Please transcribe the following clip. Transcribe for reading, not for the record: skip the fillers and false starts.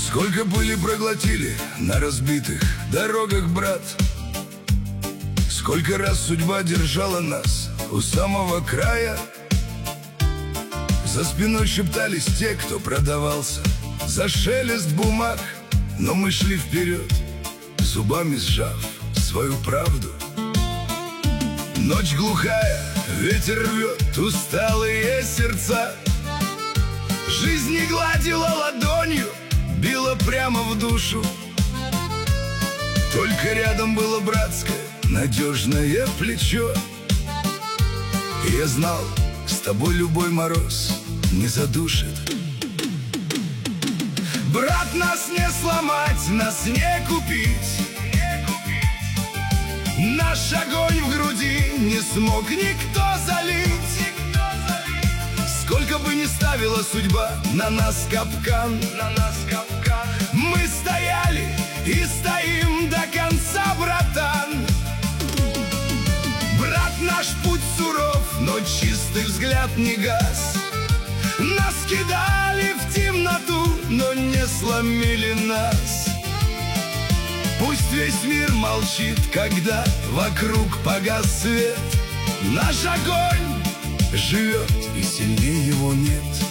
Сколько пыли проглотили на разбитых дорогах, брат. Сколько раз судьба держала нас у самого края. За спиной шептались те, кто продавался за шелест бумаг, но мы шли вперед, зубами сжав свою правду. Ночь глухая, ветер рвет усталые сердца. Жизнь не гладила ладонью, била прямо в душу. Только рядом было братское, надежное плечо. И я знал, с тобой любой мороз не задушит. Брат, нас не сломать, нас не купить. Наш огонь в груди не смог никто залить. Сколько бы ни ставила судьба на нас капкан, мы стояли и стоим до конца, братан. Брат, наш путь суров, но чистый взгляд не гас. Нас кидали в темноту, но не сломили нас. Пусть весь мир молчит, когда вокруг погас свет. Наш огонь живет, и сильнее его нет.